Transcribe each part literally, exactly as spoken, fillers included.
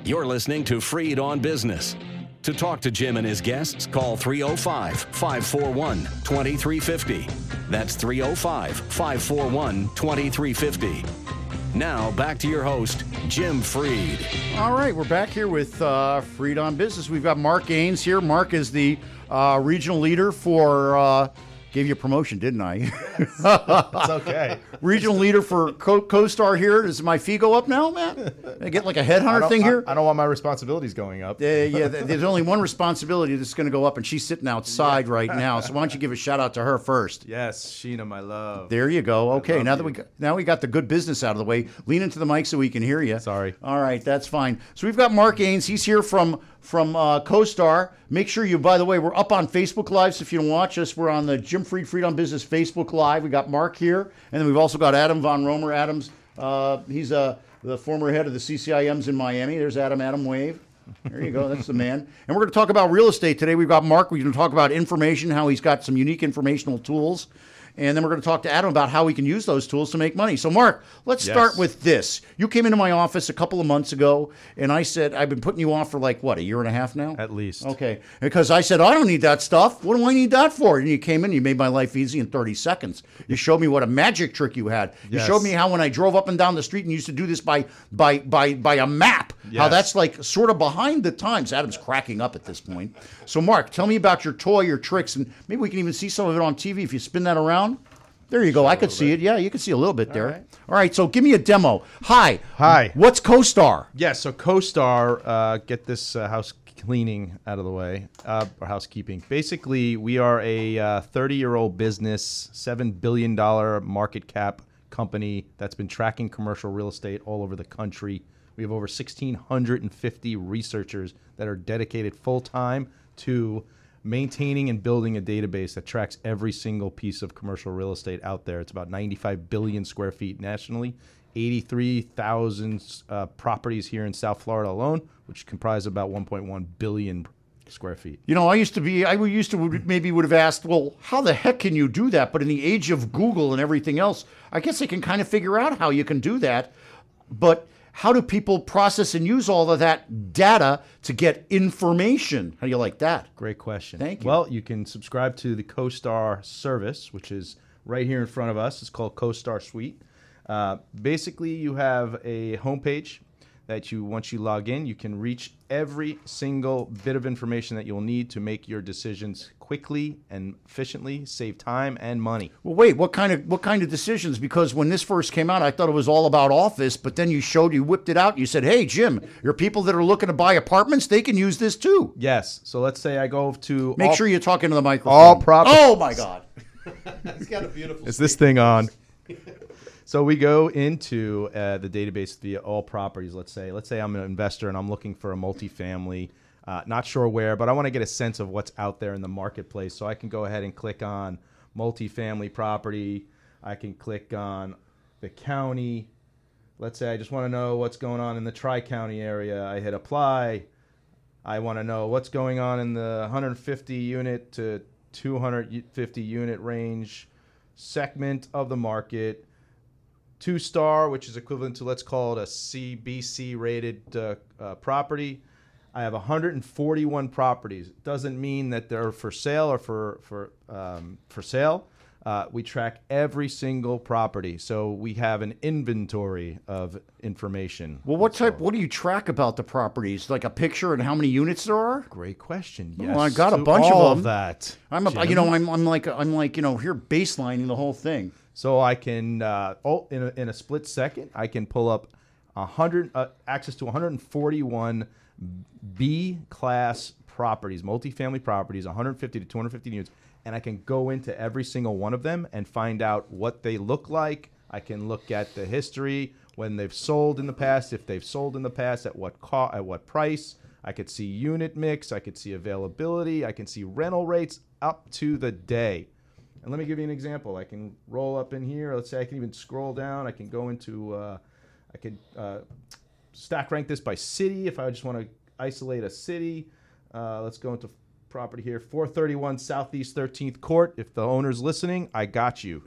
You're listening to Freed on Business. To talk to Jim and his guests, call three oh five, five four one, two three five oh. That's three oh five, five four one, two three five oh. Now, back to your host, Jim Freed. All right, we're back here with uh, Freed on Business. We've got Mark Gaines here. Mark is the uh, regional leader for... Uh, Gave you a promotion, didn't I? Yes, it's okay. Regional leader for Co- CoStar here. Does my fee go up now, man? I get like a headhunter thing here? I, I don't want my responsibilities going up. Uh, yeah, there's only one responsibility that's going to go up, and she's sitting outside yeah. right now. So why don't you give a shout out to her first? Yes, Sheena, my love. There you go. Okay, now that we got, now we got the good business out of the way. Lean into the mic so we can hear you. Sorry. All right, that's fine. So we've got Mark Gaines. He's here from from uh, CoStar. Make sure you, by the way, we're up on Facebook Live, so if you don't watch us, we're on the Jim Freed, Freed on Business Facebook Live. We got Mark here, and then we've also got Adam Von Romer. Adam's, uh, he's uh, the former head of the C C I Ms in Miami. There's Adam, Adam Wave. There you go, that's the man. And we're going to talk about real estate today. We've got Mark, we're going to talk about information, how he's got some unique informational tools. And then we're going to talk to Adam about how we can use those tools to make money. So, Mark, let's yes. start with this. You came into my office a couple of months ago, and I said, I've been putting you off for like, what, a year and a half now? At least. Okay. Because I said, I don't need that stuff. What do I need that for? And you came in, you made my life easy in thirty seconds. You showed me what a magic trick you had. You yes. showed me how when I drove up and down the street and used to do this by by by by a map, yes. how that's like sort of behind the times. Adam's cracking up at this point. So, Mark, tell me about your toy, your tricks, and maybe we can even see some of it on T V if you spin that around. There you go. I could see bit. it. Yeah, you can see a little bit there. All right. All right, so give me a demo. Hi. Hi. What's CoStar? Yes, yeah, so CoStar, uh, get this uh, house cleaning out of the way, uh, or housekeeping. Basically, we are a uh, thirty-year-old business, seven billion dollars market cap company that's been tracking commercial real estate all over the country. We have over one thousand six hundred fifty researchers that are dedicated full-time to maintaining and building a database that tracks every single piece of commercial real estate out there. It's about ninety-five billion square feet nationally, eighty-three thousand uh, properties here in South Florida alone, which comprise about one point one billion square feet. You know, I used to be, I used to maybe would have asked, well, how the heck can you do that? But in the age of Google and everything else, I guess I can kind of figure out how you can do that. But how do people process and use all of that data to get information? How do you like that? Great question. Thank you. Well, you can subscribe to the CoStar service, which is right here in front of us. It's called CoStar Suite. Uh, basically, you have a homepage that you, once you log in, you can reach every single bit of information that you'll need to make your decisions quickly and efficiently, save time and money. Well, wait, what kind of what kind of decisions? Because when this first came out, I thought it was all about office, but then you showed, you whipped it out, and you said, hey, Jim, your people that are looking to buy apartments, they can use this too. Yes. So let's say I go to... Make all, sure you're talking to the microphone. All properties. Oh, my God. He's got a beautiful... Is this thing on? So we go into uh, the database via all properties, let's say. Let's say I'm an investor and I'm looking for a multifamily, uh, not sure where, but I want to get a sense of what's out there in the marketplace. So I can go ahead and click on multifamily property. I can click on the county. Let's say I just want to know what's going on in the Tri-County area. I hit apply. I want to know what's going on in the one hundred fifty unit to two hundred fifty unit range segment of the market. Two star, which is equivalent to, let's call it a C B C rated uh, uh, property. I have one hundred forty-one properties. It doesn't mean that they're for sale or for for um, for sale. Uh, we track every single property, so we have an inventory of information. Well, what type? What do you track about the properties? Like a picture and how many units there are? Great question. Oh, Yes, I got a to bunch all of them. Of that. I'm, a, Jim. you know, I'm, I'm like, I'm like, you know, here baselining the whole thing. So I can, uh, oh, in a, in a split second, I can pull up one hundred uh, access to one hundred forty-one B class properties, multifamily properties, one hundred fifty to two hundred fifty units, and I can go into every single one of them and find out what they look like. I can look at the history, when they've sold in the past, if they've sold in the past, at what co- at what price. I could see unit mix, I could see availability, I can see rental rates up to the day. And let me give you an example. I can roll up in here. Let's say I can even scroll down. I can go into, uh, I could uh, stack rank this by city if I just want to isolate a city. Uh, let's go into property here, four thirty-one Southeast thirteenth Court. If the owner's listening, I got you.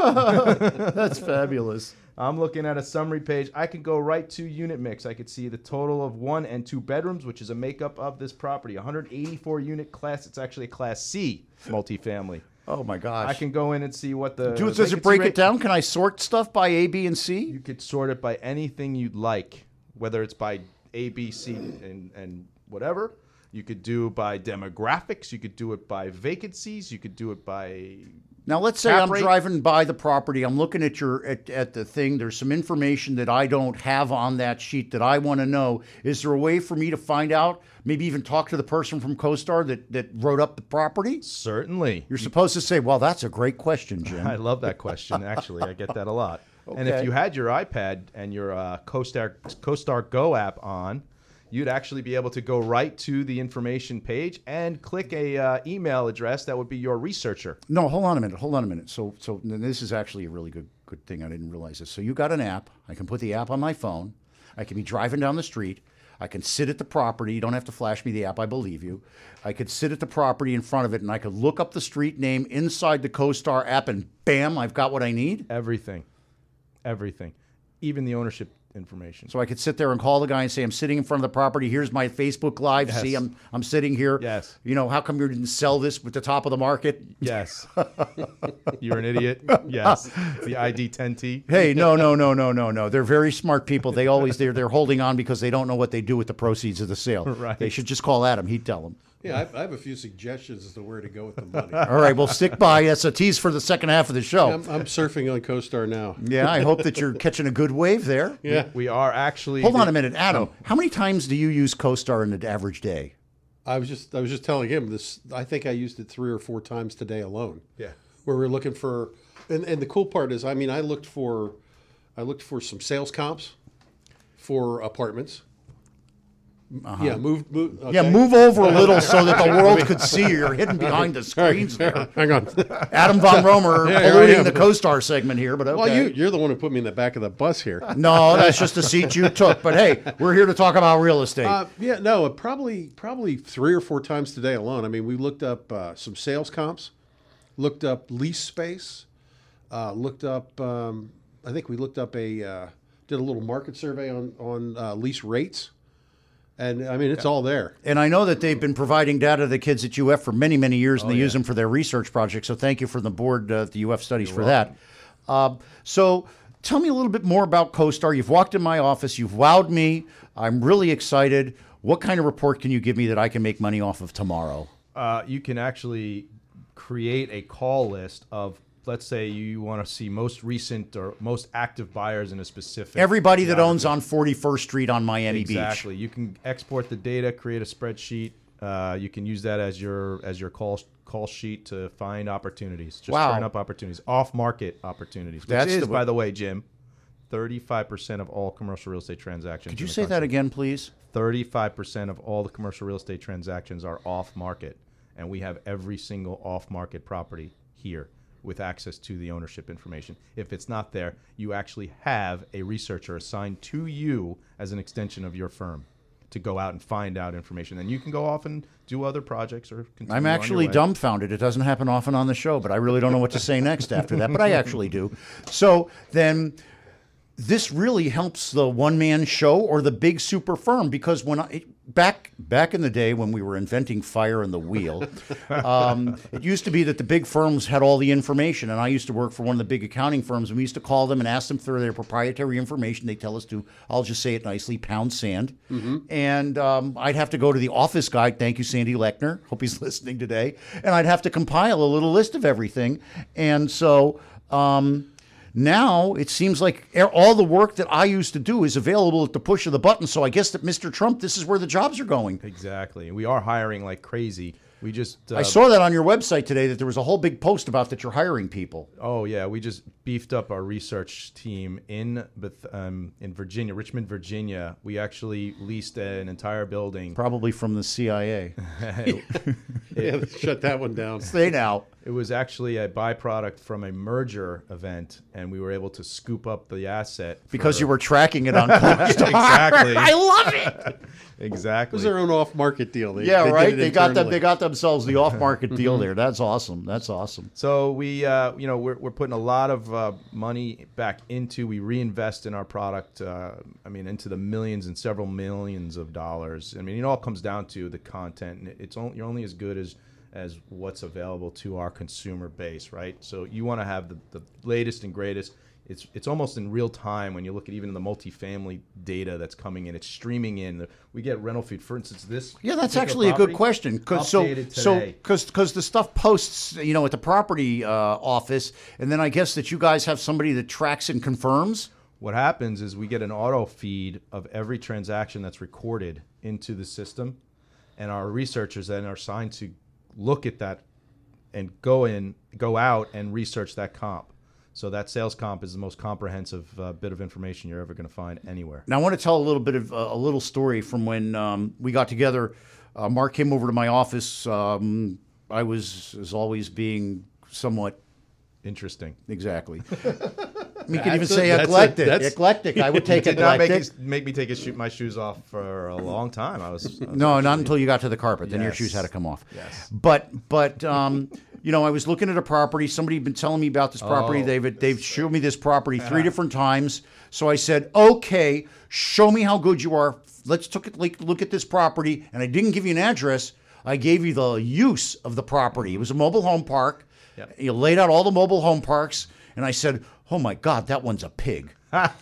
That's fabulous. I'm looking at a summary page. I can go right to unit mix. I could see the total of one and two bedrooms, which is a makeup of this property. one hundred eighty-four unit class. It's actually a Class C multifamily. Oh my gosh. I can go in and see what the Do, does it break it down? Can I sort stuff by A, B, and C? You could sort it by anything you'd like, whether it's by A, B, C, and, and whatever. You could do by demographics. You could do it by vacancies. You could do it by... Now, let's say cap I'm rate. driving by the property. I'm looking at your at, at the thing. There's some information that I don't have on that sheet that I want to know. Is there a way for me to find out, maybe even talk to the person from CoStar that, that wrote up the property? Certainly. You're supposed to say, well, that's a great question, Jim. I love that question, actually. I get that a lot. And if Okay. you had your iPad and your uh, CoStar, CoStar Go app on, you'd actually be able to go right to the information page and click a uh, email address that would be your researcher. No, hold on a minute. Hold on a minute. So, so this is actually a really good good thing. I didn't realize this. So you got an app. I can put the app on my phone. I can be driving down the street. I can sit at the property. You don't have to flash me the app. I believe you. I could sit at the property in front of it, and I could look up the street name inside the CoStar app, and bam, I've got what I need. Everything. Everything. Even the ownership information. So I could sit there and call the guy and say, I'm sitting in front of the property. Here's my Facebook Live. Yes. See, I'm I'm sitting here. Yes. You know, how come you didn't sell this at the top of the market? Yes. You're an idiot. Yes. The I D ten T. Hey, no, no, no, no, no, no. They're very smart people. They always they're they're holding on because they don't know what they do with the proceeds of the sale. Right. They should just call Adam. He'd tell them. Yeah, I, I have a few suggestions as to where to go with the money. All right, well, stick by. That's a tease for the second half of the show. I'm, I'm surfing on CoStar now. Yeah, I hope that you're catching a good wave there. Yeah. We are actually... Hold on a minute, Adam. How many times do you use CoStar in an average day? I was just I was just telling him this. I think I used it three or four times today alone. Yeah. Where we're looking for, and, and the cool part is, I mean, I looked for, I looked for some sales comps for apartments. Uh-huh. Yeah, move, move. Okay. Yeah, move over a little so that the world could see you. You're hidden behind the screens there. Hang on. Adam von Romer Yeah, here I holding am. the CoStar segment here, but okay. Well, you, you're the one who put me in the back of the bus here. No, that's just the seat you took. But hey, we're here to talk about real estate. Uh, yeah, no, uh, probably probably three or four times today alone. I mean, we looked up uh, some sales comps, looked up lease space, uh, looked up. Um, I think we looked up a uh, did a little market survey on on uh, lease rates, and I mean it's all there. And I know that they've been providing data to the kids at U F for many, many years, and they yeah. use them for their research projects. So thank you for the board uh, at the U F Studies for that. Uh, so tell me a little bit more about CoStar. You've walked in my office. You've wowed me. I'm really excited. What kind of report can you give me that I can make money off of tomorrow? Uh, you can actually create a call list of, let's say you want to see most recent or most active buyers in a specific... Everybody that geography. owns on forty-first Street on Miami Exactly. Beach. You can export the data, create a spreadsheet. Uh, you can use that as your as your call call sheet to find opportunities. Just Wow. turn up opportunities, off market opportunities. Which That's is, the- by the way, Jim, thirty-five percent of all commercial real estate transactions. Could you in the say that country. again, please? thirty-five percent of all the commercial real estate transactions are off market, and we have every single off market property here with access to the ownership information. If it's not there, you actually have a researcher assigned to you as an extension of your firm to go out and find out information. And you can go off and do other projects or continue I'm on your actually way. dumbfounded. It doesn't happen often on the show, but I really don't know what to say next after that. But I actually do. So then this really helps the one-man show or the big super firm, because when I back back in the day when we were inventing fire and the wheel, um, it used to be that the big firms had all the information, and I used to work for one of the big accounting firms, and we used to call them and ask them for their proprietary information. They tell us to, I'll just say it nicely, pound sand, and um, I'd have to go to the office guy. Thank you, Sandy Lechner. Hope he's listening today. And I'd have to compile a little list of everything, and so. Um, Now it seems like all the work that I used to do is available at the push of the button. So I guess that Mister Trump, this is where the jobs are going. Exactly. We are hiring like crazy. We just uh, I saw that on your website today, that there was a whole big post about that you're hiring people. Oh yeah, we just beefed up our research team in Beth- um, in Virginia, Richmond, Virginia. We actually leased an entire building. Probably from the C I A. Yeah, shut that one down. Say now. It was actually a byproduct from a merger event, and we were able to scoop up the asset. Because for- you were tracking it on CoStar. Exactly. I love it. Exactly. It was their own off-market deal. They, Yeah, they right. Did it They got them. internally. They got themselves the off-market deal there. That's awesome. That's awesome. So we, uh, you know, we're, we're putting a lot of uh, money back into. We reinvest in our product. Uh, I mean, into the millions and several millions of dollars. I mean, it all comes down to the content. And it's only, you're only as good as as what's available to our consumer base, right? So you want to have the, the latest and greatest. It's it's almost in real time when you look at even the multifamily data that's coming in. It's streaming in. We get rental feed, for instance. This Yeah, that's particular actually a property, good question. Cause so updated so today. because because the stuff posts, you know, at the property uh, office, and then I guess that you guys have somebody that tracks and confirms. What happens is we get an auto feed of every transaction that's recorded into the system, and our researchers then are assigned to look at that and go in, go out and research that comp. So that sales comp is the most comprehensive uh, bit of information you're ever going to find anywhere. Now I want to tell a little bit of uh, a little story from when um, we got together. Uh, Mark came over to my office. Um, I was, as always, being somewhat Interesting. exactly. We could even That's a- say that's a- eclectic. that's- eclectic. I would take Did not make, eclectic. his, make me take his shoe, my shoes off for a long time. I was, I was No, not until you got to the carpet. Then your Yes. shoes had to come off. Yes. But but um, you know, I was looking at a property. Somebody had been telling me about this property. Oh, they've they've showed me this property three different times. So I said, okay, show me how good you are. Let's took it, like, look at this property. And I didn't give you an address. I gave you the use of the property. It was a mobile home park. Yep. You laid out all the mobile home parks, and I said, oh my God, that one's a pig.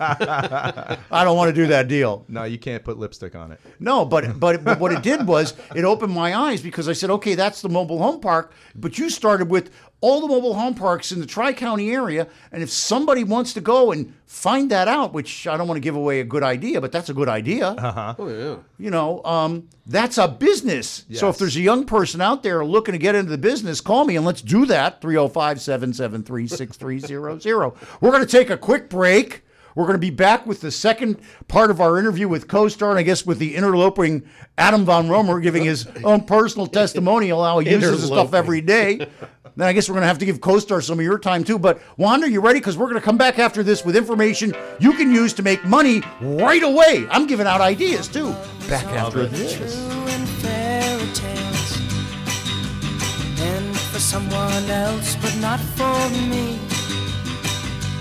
I don't want to do that deal. No, you can't put lipstick on it. No, but, but but what it did was it opened my eyes because I said, okay, that's the mobile home park, but you started with all the mobile home parks in the Tri-County area, and if somebody wants to go and find that out, which I don't want to give away a good idea, but that's a good idea. Uh-huh. Oh yeah. You know, um, that's a business. So if Yes. there's a young person out there looking to get into the business, call me and let's do that. three oh five, seven seven three, six three zero zero. We're going to take a quick break. We're going to be back with the second part of our interview with CoStar, and I guess with the interloping Adam Von Romer giving his own personal testimonial how he uses the stuff Interloping. every day. Then I guess we're going to have to give CoStar some of your time too. But Wanda, you ready? Because we're going to come back after this with information you can use to make money right away. I'm giving out ideas too. Back after this. True in fairy tales, and for someone else, but not for me.